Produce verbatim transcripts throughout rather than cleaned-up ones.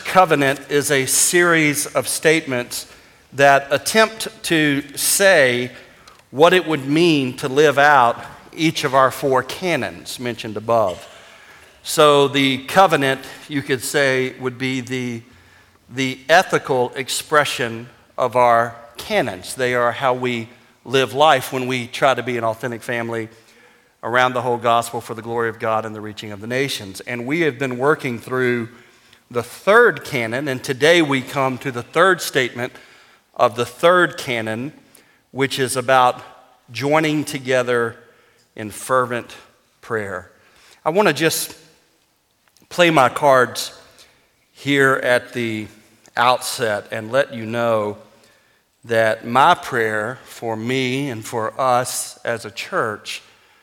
covenant is a series of statements that attempt to say what it would mean to live out each of our four canons mentioned above. So the covenant, you could say, would be the, the ethical expression of our canons. They are how we live life when we try to be an authentic family around the whole gospel for the glory of God and the reaching of the nations. And we have been working through the third canon, and today we come to the third statement of the third canon, which is about joining together in fervent prayer. I want to just play my cards here at the outset and let you know that my prayer for me and for us as a church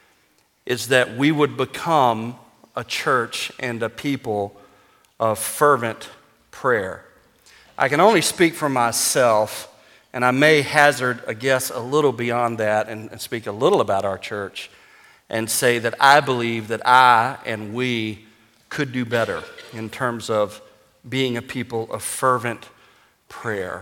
is that we would become a church and a people of fervent prayer. I can only speak for myself, and I may hazard a guess a little beyond that and, and speak a little about our church and say that I believe that I and we could do better in terms of being a people of fervent prayer.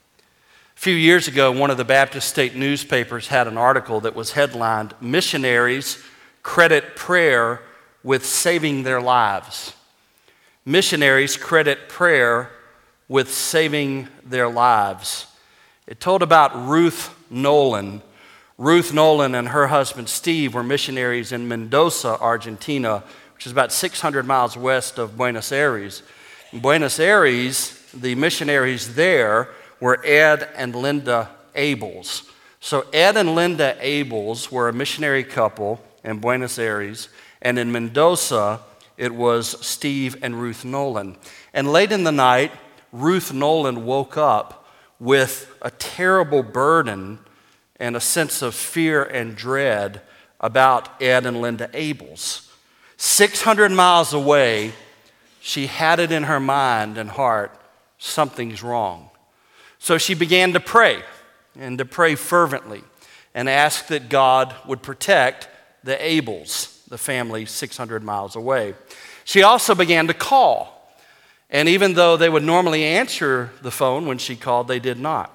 A few years ago, one of the Baptist state newspapers had an article that was headlined, "Missionaries Credit Prayer with Saving Their Lives." Missionaries credit prayer with saving their lives. It told about Ruth Nolan. Ruth Nolan and her husband Steve were missionaries in Mendoza, Argentina, which is about six hundred miles west of Buenos Aires. In Buenos Aires, the missionaries there were Ed and Linda Abels. So Ed and Linda Abels were a missionary couple in Buenos Aires, and in Mendoza, it was Steve and Ruth Nolan. And late in the night, Ruth Nolan woke up with a terrible burden and a sense of fear and dread about Ed and Linda Abels. six hundred miles away, she had it in her mind and heart, something's wrong. So she began to pray, and to pray fervently, and ask that God would protect the Abels, the family six hundred miles away. She also began to call, and even though they would normally answer the phone when she called, they did not.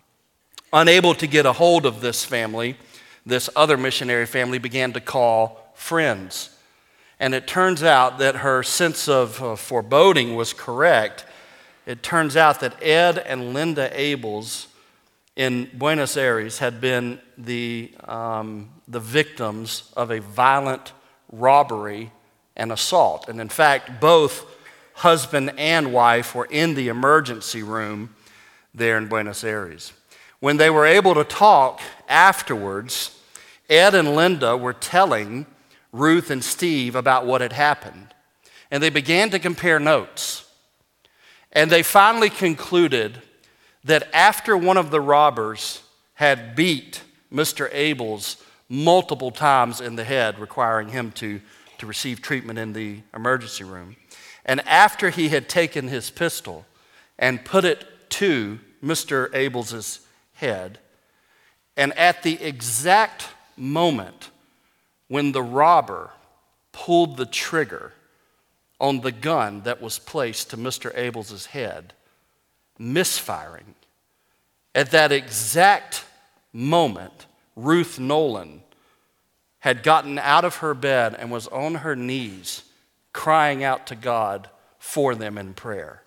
Unable to get a hold of this family, this other missionary family began to call friends. And it turns out that her sense of uh, foreboding was correct. It turns out that Ed and Linda Abels in Buenos Aires had been the, um, the victims of a violent robbery and assault. And in fact, both husband and wife were in the emergency room there in Buenos Aires. When they were able to talk afterwards, Ed and Linda were telling Ruth and Steve about what had happened. And they began to compare notes. And they finally concluded that after one of the robbers had beat Mister Abels multiple times in the head, requiring him to, to receive treatment in the emergency room, and after he had taken his pistol and put it to Mister Abels' head, and at the exact moment when the robber pulled the trigger on the gun that was placed to Mister Abels' head, misfiring, at that exact moment, Ruth Nolan had gotten out of her bed and was on her knees crying out to God for them in prayer.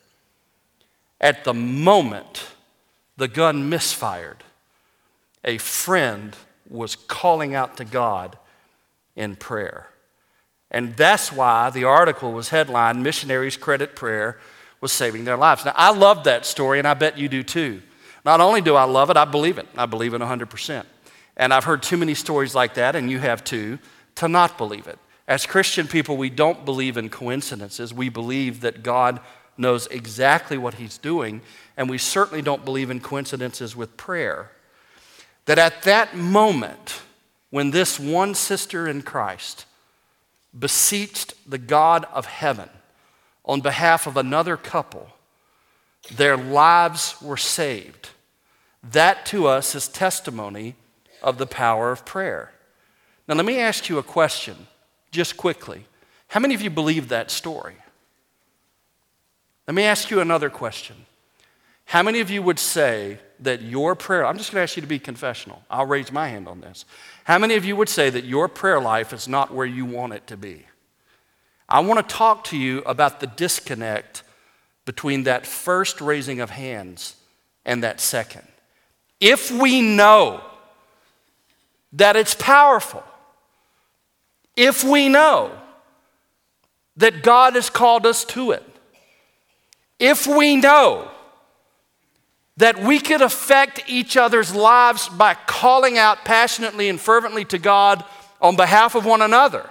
At the moment the gun misfired, a friend was calling out to God in prayer. And that's why the article was headlined, "Missionaries Credit Prayer with Saving Their Lives." Now, I love that story, and I bet you do too. Not only do I love it, I believe it. I believe it one hundred percent. And I've heard too many stories like that, and you have too, to not believe it. As Christian people, we don't believe in coincidences. We believe that God knows exactly what He's doing, and we certainly don't believe in coincidences with prayer. That at that moment, when this one sister in Christ beseeched the God of heaven on behalf of another couple, their lives were saved. That to us is testimony of the power of prayer. Now let me ask you a question, just quickly. How many of you believe that story? Let me ask you another question. How many of you would say that your prayer, I'm just going to ask you to be confessional. I'll raise my hand on this. How many of you would say that your prayer life is not where you want it to be? I want to talk to you about the disconnect between that first raising of hands and that second. If we know that it's powerful, if we know that God has called us to it, if we know that we could affect each other's lives by calling out passionately and fervently to God on behalf of one another,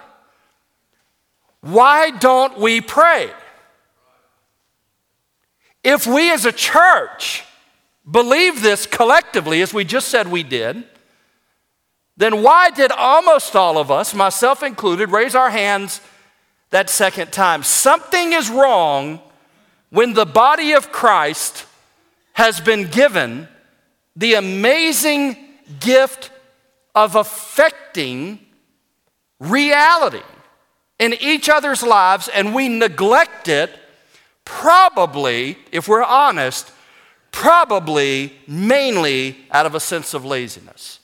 why don't we pray? If we as a church believe this collectively, as we just said we did, then why did almost all of us, myself included, raise our hands that second time? Something is wrong when the body of Christ has been given the amazing gift of affecting reality in each other's lives, and we neglect it, probably, if we're honest, probably mainly out of a sense of laziness.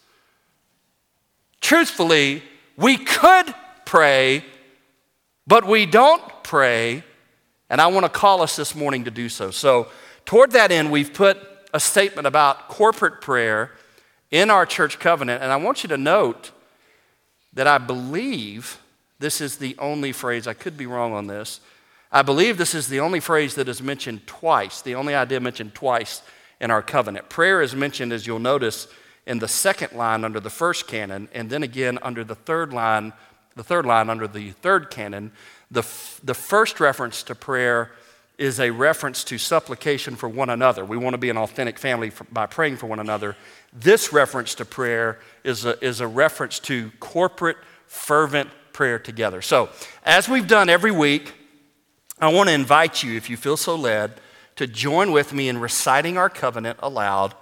Truthfully, we could pray, but we don't pray, and I want to call us this morning to do so. So, toward that end, we've put a statement about corporate prayer in our church covenant, and I want you to note that I believe this is the only phrase, I could be wrong on this, I believe this is the only phrase that is mentioned twice, the only idea mentioned twice in our covenant. Prayer is mentioned, as you'll notice, in the second line under the first canon, and then again under the third line, the third line under the third canon. The, f- the first reference to prayer is a reference to supplication for one another. We want to be an authentic family for, by praying for one another. This reference to prayer is a, is a reference to corporate, fervent prayer together. So, as we've done every week, I want to invite you, if you feel so led, to join with me in reciting our covenant aloud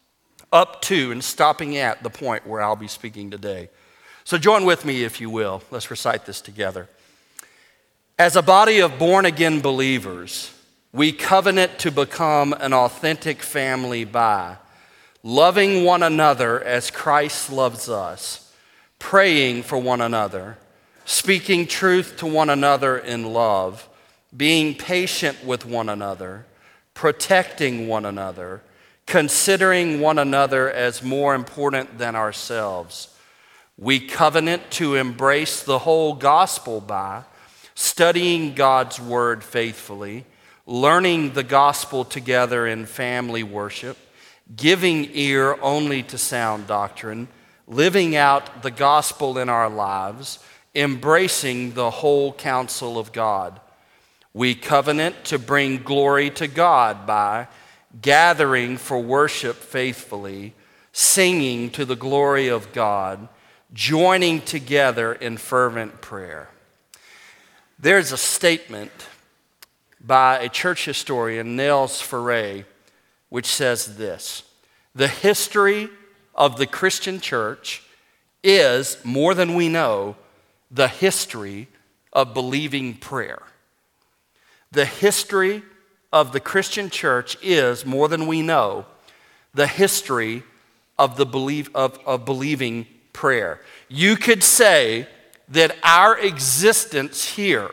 up to and stopping at the point where I'll be speaking today. So join with me, if you will. Let's recite this together. As a body of born-again believers, we covenant to become an authentic family by loving one another as Christ loves us, praying for one another, speaking truth to one another in love, being patient with one another, protecting one another, considering one another as more important than ourselves. We covenant to embrace the whole gospel by studying God's word faithfully, learning the gospel together in family worship, giving ear only to sound doctrine, living out the gospel in our lives, embracing the whole counsel of God. We covenant to bring glory to God by gathering for worship faithfully, singing to the glory of God, joining together in fervent prayer. There's a statement by a church historian, Niels Ferre, which says this: the history of the Christian church is, more than we know, the history of believing prayer. The history of the Christian church is, more than we know, the history of the belief of, of believing prayer. You could say that our existence here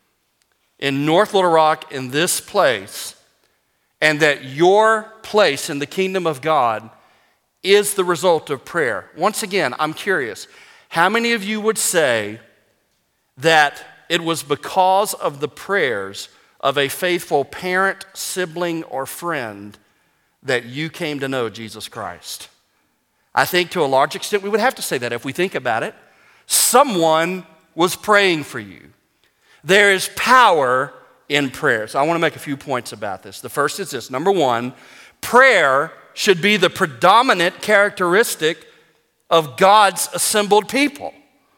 in North Little Rock, in this place, and that your place in the kingdom of God is the result of prayer. Once again, I'm curious, how many of you would say that it was because of the prayers of a faithful parent, sibling, or friend that you came to know Jesus Christ? I think to a large extent we would have to say that if we think about it. Someone was praying for you. There is power in prayer. So I want to make a few points about this. The first is this. Number one, prayer should be the predominant characteristic of God's assembled people.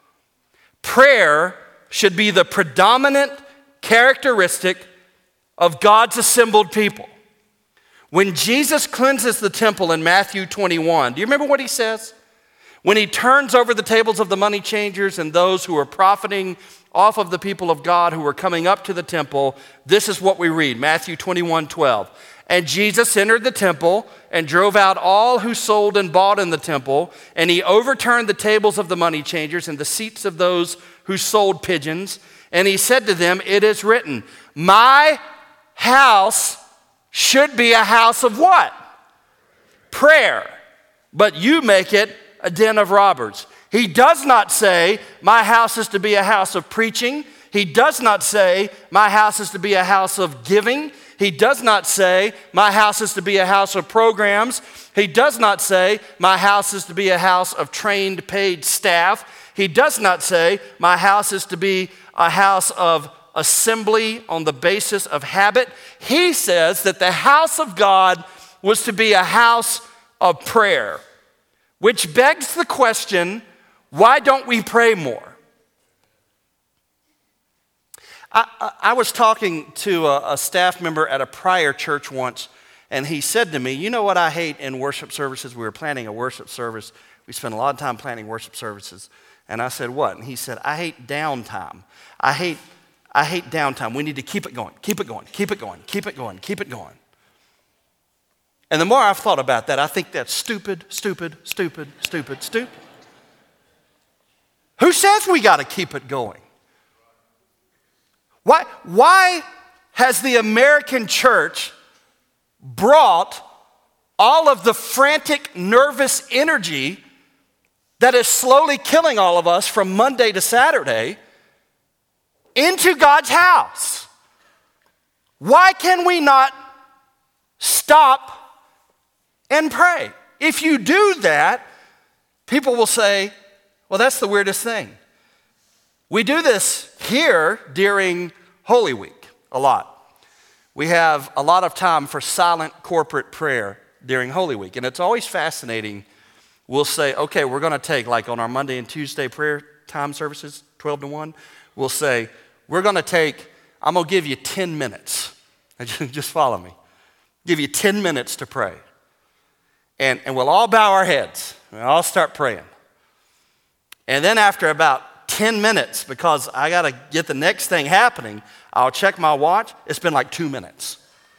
Prayer should be the predominant characteristic of God's assembled people. When Jesus cleanses the temple in Matthew twenty-one, do you remember what he says? When he turns over the tables of the money changers and those who are profiting off of the people of God who were coming up to the temple, this is what we read, Matthew twenty-one twelve. And Jesus entered the temple and drove out all who sold and bought in the temple, and he overturned the tables of the money changers and the seats of those who sold pigeons. And he said to them, it is written, my house should be a house of what? Prayer. But you make it a den of robbers. He does not say, my house is to be a house of preaching. He does not say, my house is to be a house of giving. He does not say, my house is to be a house of programs. He does not say, my house is to be a house of trained, paid staff. He does not say, my house is to be a house of assembly on the basis of habit. He says that the house of God was to be a house of prayer, which begs the question, why don't we pray more? I, I, I was talking to a, a staff member at a prior church once, and he said to me, you know what I hate in worship services? We were planning a worship service. We spent a lot of time planning worship services. And I said, what? And he said, I hate downtime. I hate, I hate downtime. We need to keep it going, keep it going, keep it going, keep it going, keep it going. And the more I've thought about that, I think that's stupid, stupid, stupid, stupid, stupid. Who says we got to keep it going? Why, why has the American church brought all of the frantic, nervous energy that is slowly killing all of us from Monday to Saturday into God's house? Why can we not stop and pray? If you do that, people will say, well, that's the weirdest thing. We do this here during Holy Week a lot. We have a lot of time for silent corporate prayer during Holy Week, and it's always fascinating. We'll say, okay, we're going to take, like on our Monday and Tuesday prayer time services, twelve to one, we'll say, we're going to take, I'm going to give you ten minutes. Just follow me. Give you ten minutes to pray. And, and we'll all bow our heads. We'll all start praying. And then after about ten minutes, because I got to get the next thing happening, I'll check my watch. It's been like two minutes.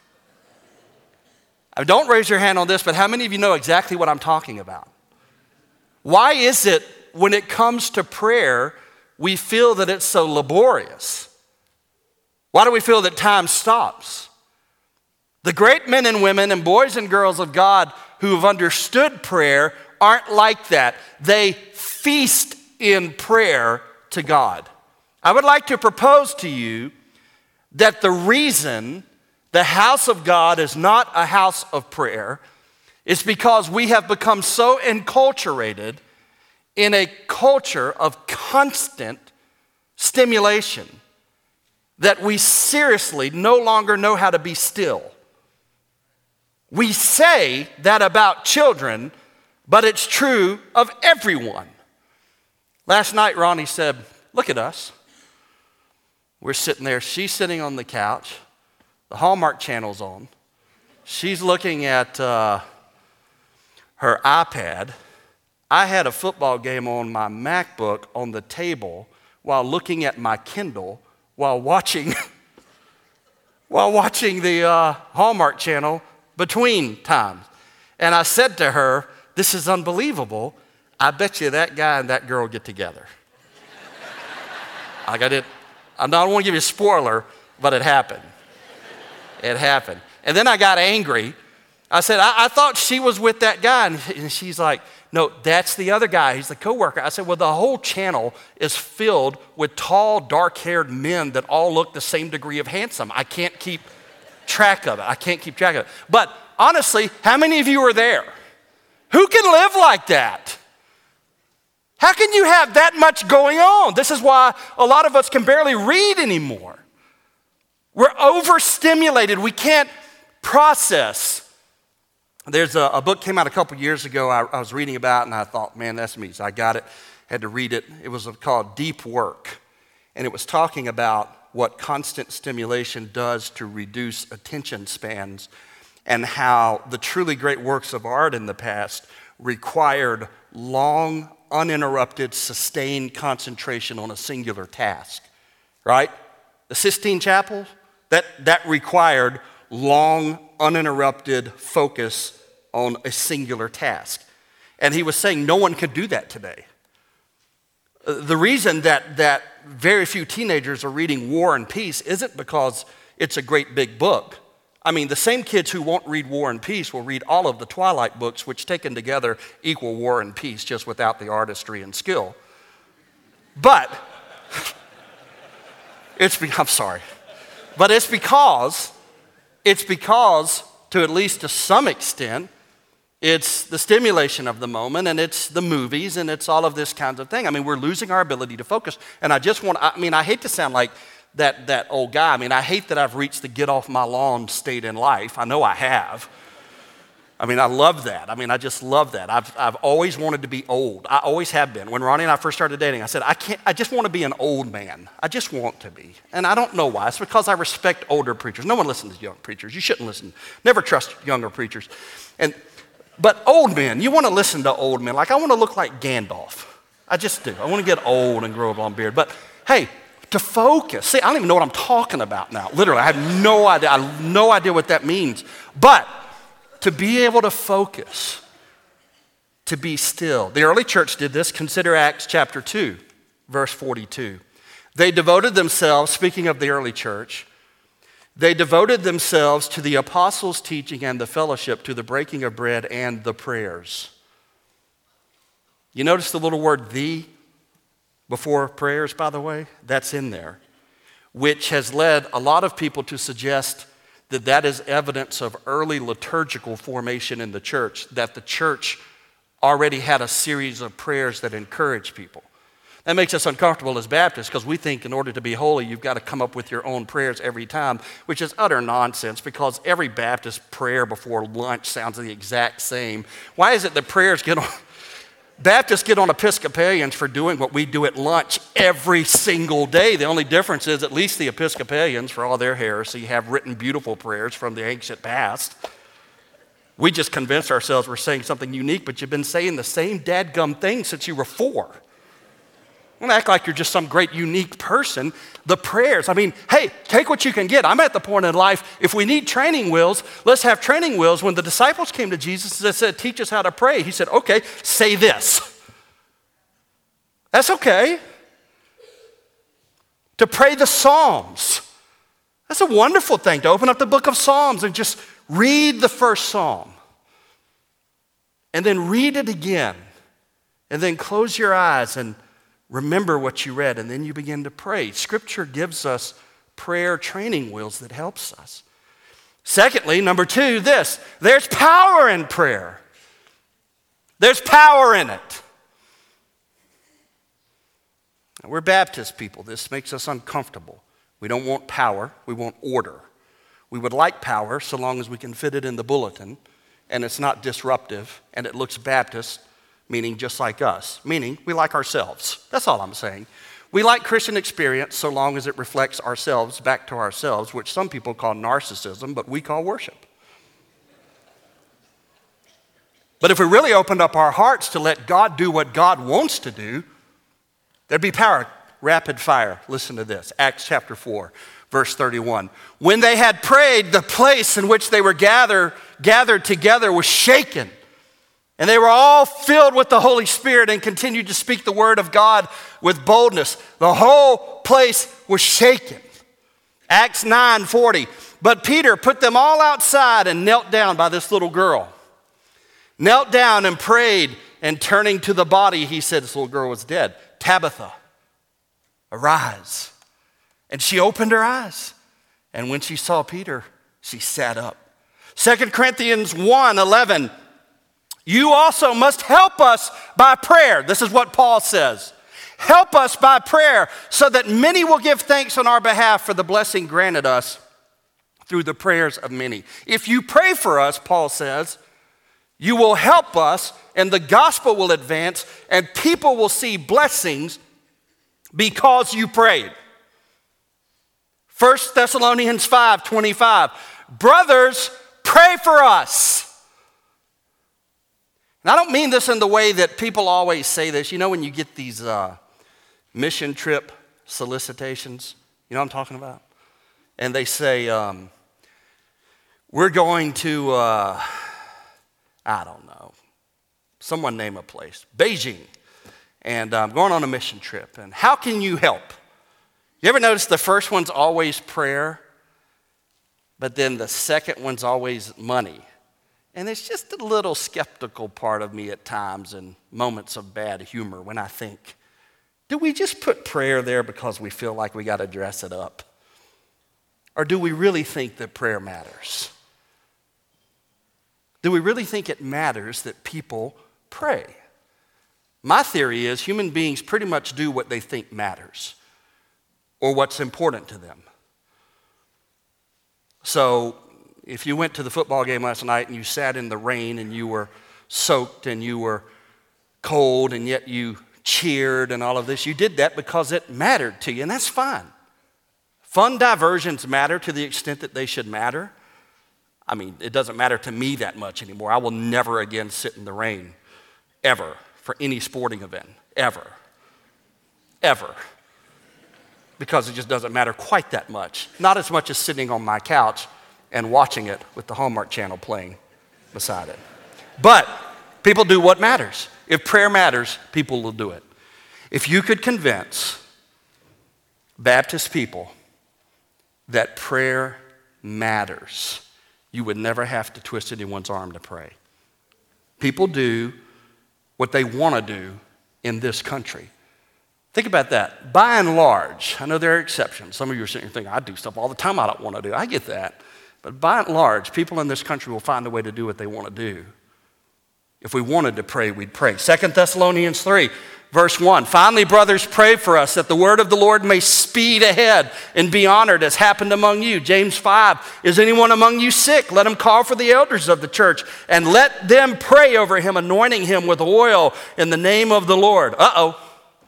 I mean, don't raise your hand on this, but how many of you know exactly what I'm talking about? Why is it when it comes to prayer, we feel that it's so laborious? Why do we feel that time stops? The great men and women and boys and girls of God who have understood prayer aren't like that. They feast in prayer to God. I would like to propose to you that the reason the house of God is not a house of prayer is because we have become so enculturated in a culture of constant stimulation that we seriously no longer know how to be still. We say that about children, but it's true of everyone. Last night, Ronnie said, look at us. We're sitting there. She's sitting on the couch. The Hallmark Channel's on. She's looking at uh, her iPad. I had a football game on my MacBook on the table while looking at my Kindle while watching, while watching the uh, Hallmark Channel between times. And I said to her, this is unbelievable. I bet you that guy and that girl get together. Like I did. I don't want to give you a spoiler, but it happened. It happened. And then I got angry. I said, I, I thought she was with that guy. And, and she's like, no, that's the other guy. He's the coworker. I said, well, the whole channel is filled with tall, dark-haired men that all look the same degree of handsome. I can't keep track of it. I can't keep track of it. But honestly, how many of you are there? Who can live like that? How can you have that much going on? This is why a lot of us can barely read anymore. We're overstimulated. We can't process. There's a, a book came out a couple years ago I, I was reading about, and I thought, man, that's me. So I got it, had to read it. It was called Deep Work, and it was talking about what constant stimulation does to reduce attention spans and how the truly great works of art in the past required long, uninterrupted, sustained concentration on a singular task. right? The Sistine Chapel, that, that required long, uninterrupted focus on a singular task. And he was saying no one could do that today. The reason that, that very few teenagers are reading War and Peace isn't because it's a great big book. I mean, the same kids who won't read War and Peace will read all of the Twilight books, which taken together equal War and Peace, just without the artistry and skill. But, it's, I'm sorry, but it's because, it's because, to at least to some extent, it's the stimulation of the moment, and it's the movies, and it's all of this kinds of thing. I mean, we're losing our ability to focus. And I just want, I mean, I hate to sound like that, that old guy. I mean, I hate that I've reached the get off my lawn state in life. I know I have. I mean, I love that. I mean, I just love that. I've, I've always wanted to be old. I always have been. When Ronnie and I first started dating, I said, I can't, I just want to be an old man. I just want to be. And I don't know why. It's because I respect older preachers. No one listens to young preachers. You shouldn't listen. Never trust younger preachers. And But old men, you want to listen to old men. Like, I want to look like Gandalf. I just do. I want to get old and grow a long beard. But hey, to focus. See, I don't even know what I'm talking about now. Literally, I have no idea. I have no idea what that means. But to be able to focus, to be still. The early church did this. Consider Acts chapter two, verse forty-two. They devoted themselves, speaking of the early church, they devoted themselves to the apostles' teaching and the fellowship, to the breaking of bread and the prayers. You notice the little word "the" before prayers, by the way? That's in there, which has led a lot of people to suggest that that is evidence of early liturgical formation in the church, that the church already had a series of prayers that encourage people. That makes us uncomfortable as Baptists because we think in order to be holy, you've got to come up with your own prayers every time, which is utter nonsense because every Baptist prayer before lunch sounds the exact same. Why is it that prayers get on, Baptists get on Episcopalians for doing what we do at lunch every single day? The only difference is at least the Episcopalians, for all their heresy, have written beautiful prayers from the ancient past. We just convinced ourselves we're saying something unique, but you've been saying the same dadgum thing since you were four. Don't act like you're just some great unique person. The prayers, I mean, hey, take what you can get. I'm at the point in life, if we need training wheels, let's have training wheels. When the disciples came to Jesus and said, teach us how to pray, he said, okay, say this. That's okay. To pray the Psalms. That's a wonderful thing, to open up the book of Psalms and just read the first psalm. And then read it again. And then close your eyes and remember what you read, and then you begin to pray. Scripture gives us prayer training wheels that helps us. Secondly, number two, this, there's power in prayer. There's power in it. Now, we're Baptist people. This makes us uncomfortable. We don't want power. We want order. We would like power so long as we can fit it in the bulletin, and it's not disruptive, and it looks Baptist, meaning just like us, meaning we like ourselves. That's all I'm saying. We like Christian experience so long as it reflects ourselves back to ourselves, which some people call narcissism, but we call worship. But if we really opened up our hearts to let God do what God wants to do, there'd be power. Rapid fire. Listen to this. Acts chapter four, verse thirty-one. When they had prayed, the place in which they were gather, gathered together was shaken. And they were all filled with the Holy Spirit and continued to speak the word of God with boldness. The whole place was shaken. Acts nine forty. But Peter put them all outside and knelt down by this little girl. Knelt down and prayed, and turning to the body, he said, this little girl was dead. Tabitha, arise. And she opened her eyes. And when she saw Peter, she sat up. Second Corinthians one eleven. You also must help us by prayer. This is what Paul says. Help us by prayer so that many will give thanks on our behalf for the blessing granted us through the prayers of many. If you pray for us, Paul says, you will help us and the gospel will advance and people will see blessings because you prayed. First Thessalonians five twenty-five. Brothers, pray for us. And I don't mean this in the way that people always say this. You know when you get these uh, mission trip solicitations, You know what I'm talking about? And they say, um, we're going to, uh, I don't know, someone name a place, Beijing, and I'm going on a mission trip, and how can you help? You ever notice the first one's always prayer, but then the second one's always money? And it's just a little skeptical part of me at times and moments of bad humor when I think, do we just put prayer there because we feel like we got to dress it up? Or do we really think that prayer matters? Do we really think it matters that people pray? My theory is human beings pretty much do what they think matters or what's important to them. So if you went to the football game last night and you sat in the rain and you were soaked and you were cold and yet you cheered and all of this, you did that because it mattered to you, and that's fine. Fun diversions matter to the extent that they should matter. I mean, it doesn't matter to me that much anymore. I will never again sit in the rain, ever, for any sporting event, ever, ever, because it just doesn't matter quite that much. Not as much as sitting on my couch and watching it with the Hallmark Channel playing beside it. But people do what matters. If prayer matters, people will do it. If you could convince Baptist people that prayer matters, you would never have to twist anyone's arm to pray. People do what they want to do in this country. Think about that. By and large, I know there are exceptions. Some of you are sitting here thinking, I do stuff all the time I don't want to do. I get that. But by and large, people in this country will find a way to do what they want to do. If we wanted to pray, we'd pray. Second Thessalonians three, verse one, finally, brothers, pray for us that the word of the Lord may speed ahead and be honored as happened among you. James five, is anyone among you sick? Let him call for the elders of the church and let them pray over him, anointing him with oil in the name of the Lord. Uh-oh.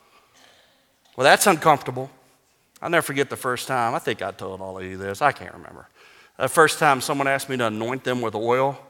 Well, that's uncomfortable. I'll never forget the first time. I think I told all of you this. I can't remember. The first time someone asked me to anoint them with oil.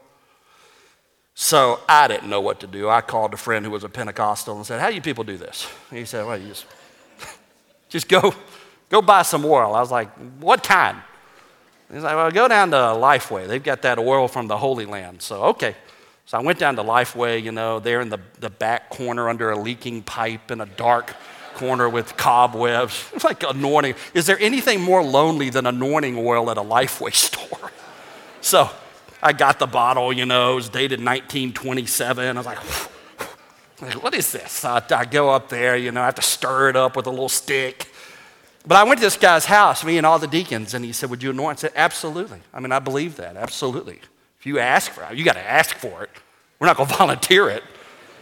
So I didn't know what to do. I called a friend who was a Pentecostal and said, how do you people do this? And he said, well, you just, just go, go buy some oil. I was like, what kind? He's like, well, go down to Lifeway. They've got that oil from the Holy Land. So, okay. So I went down to Lifeway, you know, there in the, the back corner under a leaking pipe in a dark corner with cobwebs. It's like anointing. Is there anything more lonely than anointing oil at a Lifeway store? So I got the bottle, you know, it was dated nineteen twenty-seven. I was like, like what is this? So I, I go up there, you know, I have to stir it up with a little stick. But I went to this guy's house, me and all the deacons, and he said, would you anoint? I said, absolutely. I mean, I believe that, absolutely. If you ask for it, you got to ask for it. We're not going to volunteer it.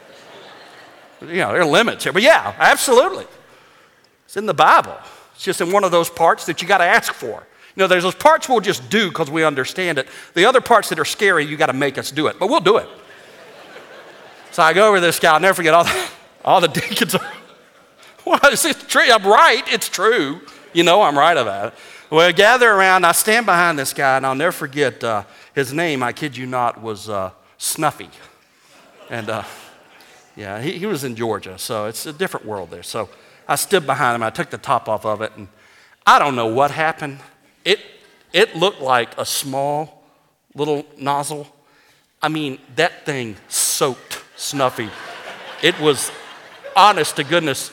You know, there are limits here. But yeah, absolutely. It's in the Bible. It's just in one of those parts that you got to ask for. You know, there's those parts we'll just do because we understand it. The other parts that are scary, you got to make us do it. But we'll do it. So I go over to this guy. I'll never forget all the, all the deacons. Are, well, it's true. I'm right. It's true. You know I'm right about it. Well, I gather around. I stand behind this guy, and I'll never forget uh, his name, I kid you not, was uh, Snuffy. And uh, yeah, he, he was in Georgia, so it's a different world there. So I stood behind him. I took the top off of it, and I don't know what happened. It, it looked like a small little nozzle. I mean, that thing soaked Snuffy. It was, honest to goodness,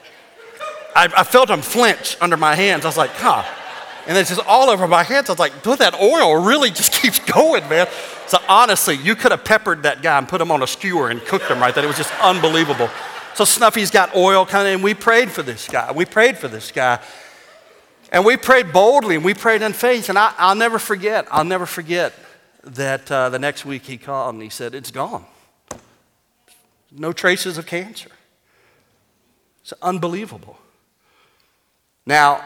I, I felt him flinch under my hands. I was like, huh. And it's just all over my hands. I was like, dude, that oil really just keeps going, man. So honestly, you could have peppered that guy and put him on a skewer and cooked him right then. It was just unbelievable. So Snuffy's got oil coming, and we prayed for this guy. We prayed for this guy. And we prayed boldly, and we prayed in faith. And I, I'll never forget, I'll never forget that uh, the next week he called and he said, it's gone. No traces of cancer. It's unbelievable. Now,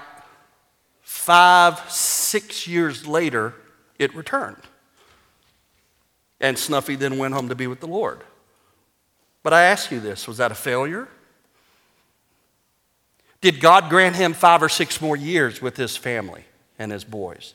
five, six years later, it returned. And Snuffy then went home to be with the Lord. But I ask you this, was that a failure? Did God grant him five or six more years with his family and his boys?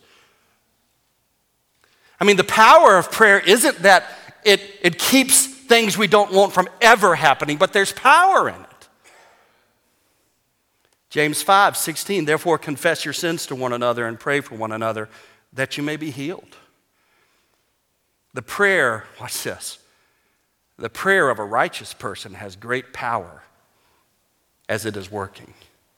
I mean, the power of prayer isn't that it, it keeps things we don't want from ever happening, but there's power in it. James five sixteen, therefore confess your sins to one another and pray for one another that you may be healed. The prayer, watch this, the prayer of a righteous person has great power as it is working.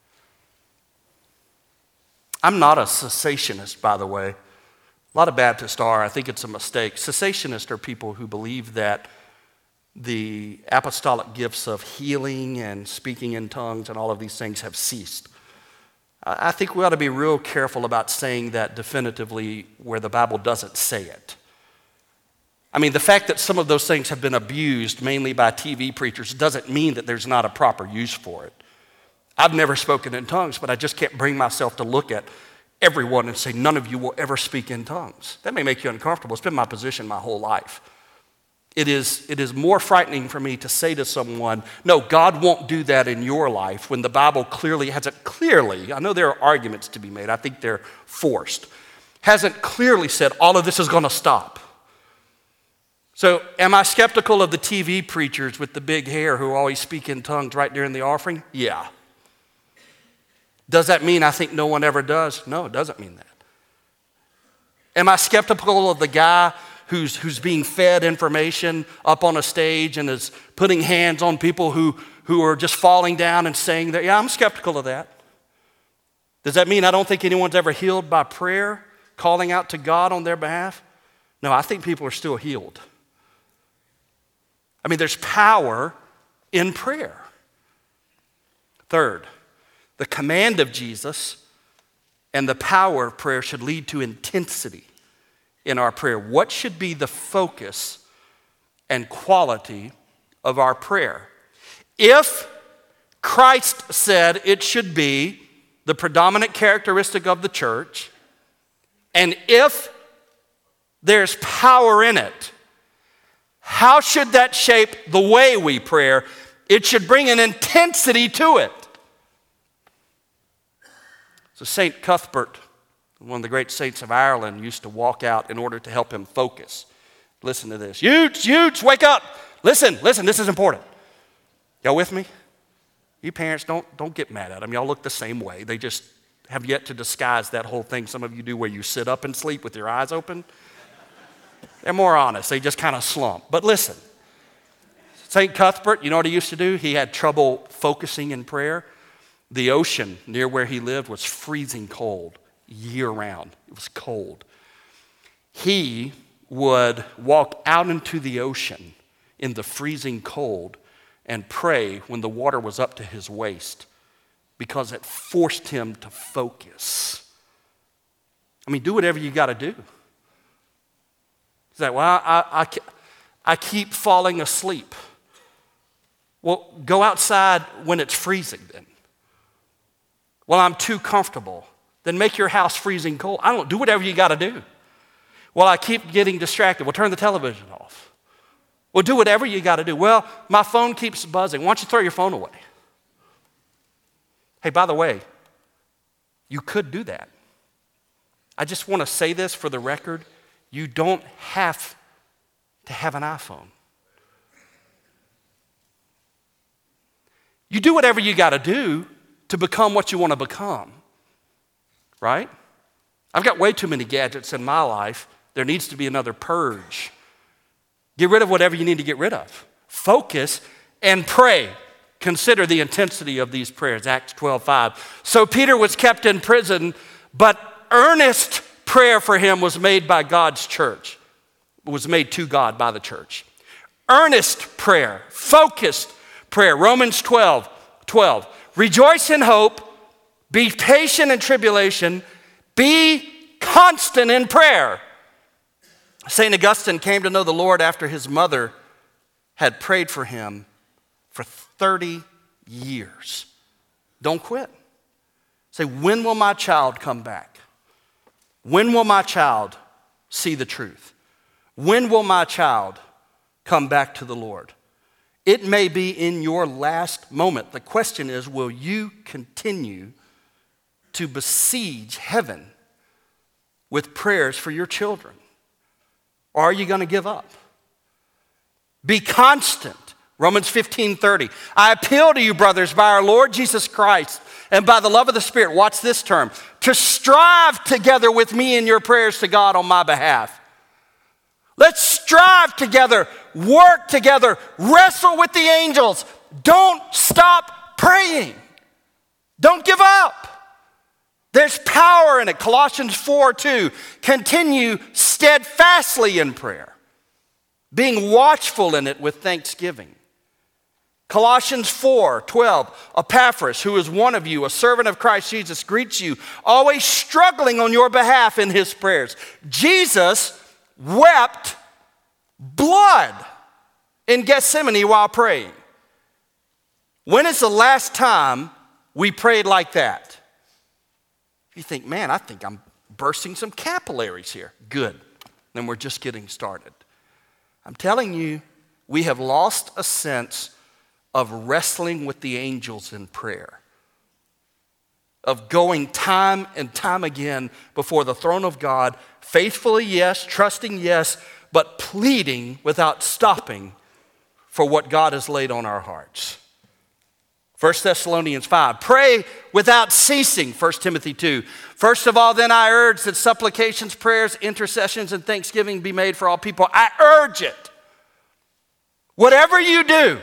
I'm not a cessationist, by the way. A lot of Baptists are. I think it's a mistake. Cessationists are people who believe that the apostolic gifts of healing and speaking in tongues and all of these things have ceased. I think we ought to be real careful about saying that definitively where the Bible doesn't say it. I mean, the fact that some of those things have been abused, mainly by T V preachers, doesn't mean that there's not a proper use for it. I've never spoken in tongues, but I just can't bring myself to look at everyone and say, none of you will ever speak in tongues. That may make you uncomfortable. It's been my position my whole life. It is, it is more frightening for me to say to someone, no, God won't do that in your life, when the Bible clearly hasn't clearly, I know there are arguments to be made, I think they're forced, hasn't clearly said all of this is going to stop. So am I skeptical of the T V preachers with the big hair who always speak in tongues right during the offering? Yeah. Does that mean I think no one ever does? No, it doesn't mean that. Am I skeptical of the guy who's, who's being fed information up on a stage and is putting hands on people who, who are just falling down and saying that? Yeah, I'm skeptical of that. Does that mean I don't think anyone's ever healed by prayer, calling out to God on their behalf? No, I think people are still healed. I mean, there's power in prayer. Third, the command of Jesus and the power of prayer should lead to intensity in our prayer. What should be the focus and quality of our prayer? If Christ said it should be the predominant characteristic of the church, and if there's power in it, how should that shape the way we pray? It should bring an intensity to it. So Saint Cuthbert, one of the great saints of Ireland, used to walk out in order to help him focus. Listen to this. Utes, Utes, wake up. Listen, listen, this is important. Y'all with me? You parents, don't, don't get mad at them. Y'all look the same way. They just have yet to disguise that whole thing some of you do where you sit up and sleep with your eyes open. They're more honest. They just kind of slump. But listen, Saint Cuthbert, you know what he used to do? He had trouble focusing in prayer. The ocean near where he lived was freezing cold year-round. It was cold. He would walk out into the ocean in the freezing cold and pray when the water was up to his waist because it forced him to focus. I mean, do whatever you got to do. He's like, well, I, I, I keep falling asleep. Well, go outside when it's freezing then. Well, I'm too comfortable. Then make your house freezing cold. I don't do whatever you got to do. Well, I keep getting distracted. Well, turn the television off. Well, do whatever you got to do. Well, my phone keeps buzzing. Why don't you throw your phone away? Hey, by the way, you could do that. I just want to say this for the record. You don't have to have an iPhone. You do whatever you got to do to become what you want to become, right? I've got way too many gadgets in my life. There needs to be another purge. Get rid of whatever you need to get rid of. Focus and pray. Consider the intensity of these prayers, Acts twelve five. So Peter was kept in prison, but earnest prayer for him was made by God's church. It was made to God by the church. Earnest prayer, focused prayer. Romans twelve twelve. Rejoice in hope, be patient in tribulation, be constant in prayer. Saint Augustine came to know the Lord after his mother had prayed for him for thirty years. Don't quit. Say, when will my child come back? When will my child see the truth? When will my child come back to the Lord? It may be in your last moment. The question is, will you continue to besiege heaven with prayers for your children? Or are you going to give up? Be constant Romans fifteen thirty. I appeal to you, brothers, by our Lord Jesus Christ and by the love of the Spirit, watch this term, to strive together with me in your prayers to God on my behalf. Let's strive together, work together, wrestle with the angels. Don't stop praying. Don't give up. There's power in it. Colossians four two. Continue steadfastly in prayer, being watchful in it with thanksgiving. Colossians four twelve. Epaphras, who is one of you, a servant of Christ Jesus, greets you, always struggling on your behalf in his prayers. Jesus wept blood in Gethsemane while praying. When is the last time we prayed like that? You think, man, I think I'm bursting some capillaries here. Good. Then we're just getting started. I'm telling you, we have lost a sense of wrestling with the angels in prayer, of going time and time again before the throne of God, faithfully, yes, trusting, yes, but pleading without stopping for what God has laid on our hearts. First Thessalonians five, pray without ceasing, First Timothy two. First of all, then I urge that supplications, prayers, intercessions, and thanksgiving be made for all people. I urge it. Whatever you do,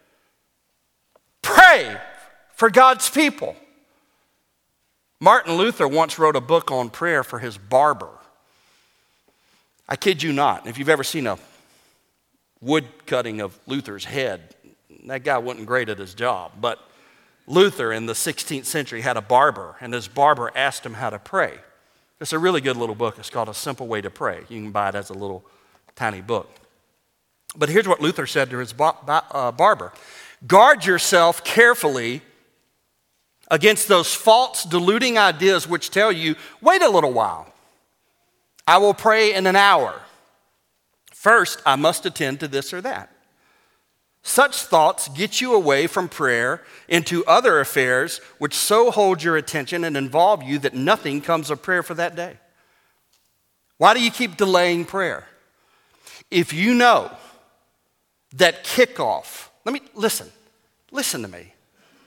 pray for God's people. Martin Luther once wrote a book on prayer for his barber. I kid you not. If you've ever seen a wood cutting of Luther's head, that guy wasn't great at his job. But Luther in the sixteenth century had a barber, and his barber asked him how to pray. It's a really good little book. It's called A Simple Way to Pray. You can buy it as a little tiny book. But here's what Luther said to his uh, barber. Guard yourself carefully against those false, deluding ideas which tell you, wait a little while. I will pray in an hour. First, I must attend to this or that. Such thoughts get you away from prayer into other affairs which so hold your attention and involve you that nothing comes of prayer for that day. Why do you keep delaying prayer? If you know that kickoff, let me, listen, listen to me.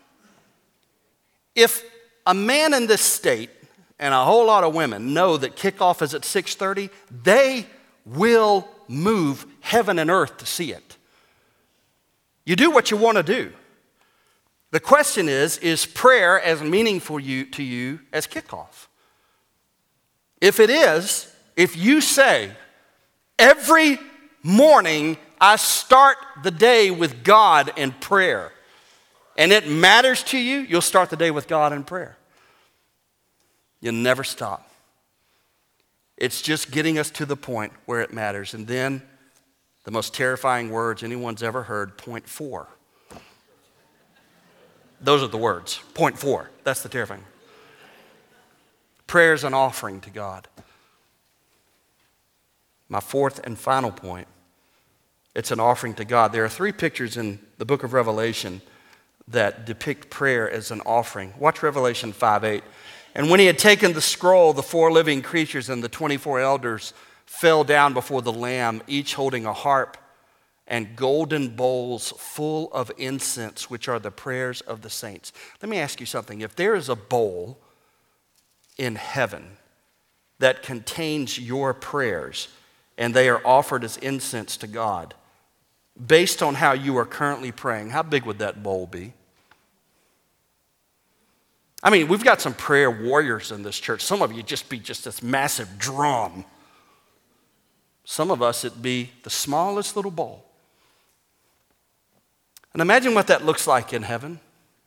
If a man in this state and a whole lot of women know that kickoff is at six thirty, they will move heaven and earth to see it. You do what you want to do. The question is, is prayer as meaningful you, to you as kickoff? If it is, if you say, every morning I start the day with God in prayer, and it matters to you, you'll start the day with God in prayer. You'll never stop. It's just getting us to the point where it matters. And then the most terrifying words anyone's ever heard, point four. Those are the words, point four. That's the terrifying. Prayer is an offering to God. My fourth and final point, it's an offering to God. There are three pictures in the book of Revelation that depict prayer as an offering. Watch Revelation five eight. And when he had taken the scroll, the four living creatures and the twenty-four elders fell down before the Lamb, each holding a harp and golden bowls full of incense, which are the prayers of the saints. Let me ask you something. If there is a bowl in heaven that contains your prayers and they are offered as incense to God, based on how you are currently praying, how big would that bowl be? I mean, we've got some prayer warriors in this church. Some of you just be just this massive drum. Some of us, it'd be the smallest little bowl. And imagine what that looks like in heaven.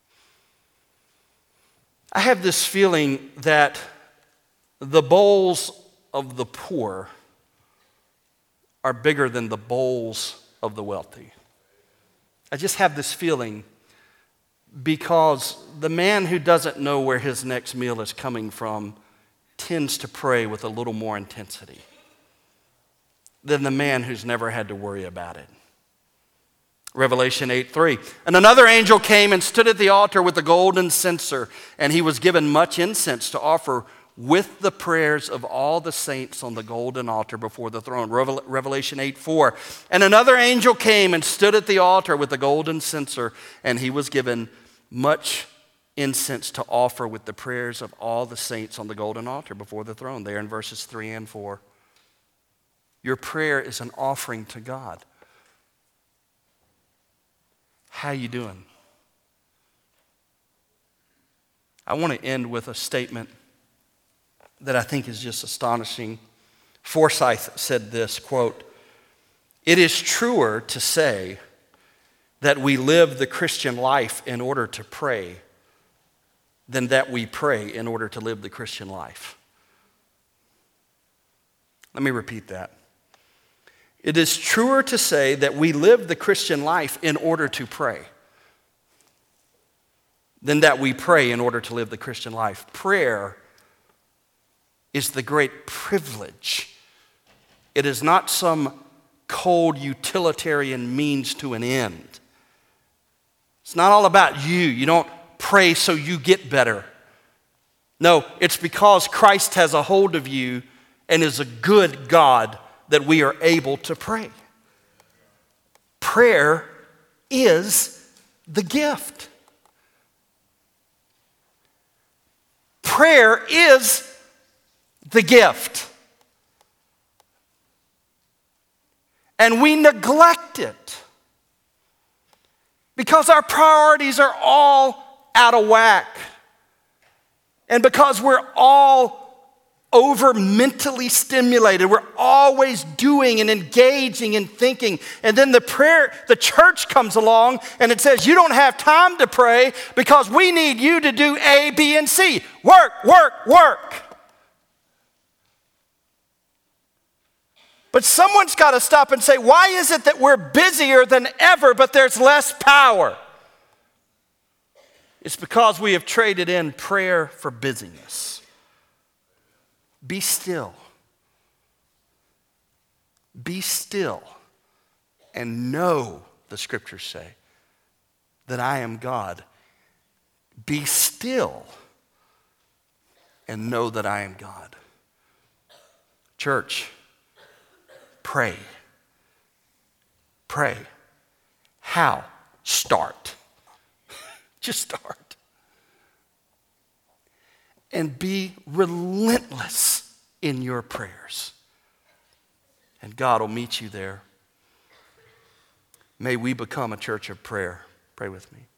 I have this feeling that the bowls of the poor are bigger than the bowls of the wealthy. I just have this feeling because the man who doesn't know where his next meal is coming from tends to pray with a little more intensity than the man who's never had to worry about it. Revelation eight three. And another angel came and stood at the altar with a golden censer, and he was given much incense to offer with the prayers of all the saints on the golden altar before the throne. Revel- Revelation eight four. And another angel came and stood at the altar with the golden censer, and he was given much incense to offer with the prayers of all the saints on the golden altar before the throne, there in verses three and four. Your prayer is an offering to God. How you doing? I want to end with a statement that I think is just astonishing. Forsyth said this, quote, "It is truer to say that we live the Christian life in order to pray than that we pray in order to live the Christian life." Let me repeat that. It is truer to say that we live the Christian life in order to pray than that we pray in order to live the Christian life. Prayer is the great privilege. It is not some cold utilitarian means to an end. It's not all about you. You don't pray so you get better. No, it's because Christ has a hold of you and is a good God that we are able to pray. Prayer is the gift. Prayer is the gift. And we neglect it because our priorities are all out of whack. And because we're all over mentally stimulated. We're always doing and engaging and thinking. And then the prayer, the church comes along and it says, you don't have time to pray because we need you to do A, B, and C. Work, work, work. But someone's got to stop and say, why is it that we're busier than ever, but there's less power? It's because we have traded in prayer for busyness. Be still. Be still and know, the scriptures say, that I am God. Be still and know that I am God. Church, pray. Pray. How? Start. Just start. And be relentless in your prayers. And God will meet you there. May we become a church of prayer. Pray with me.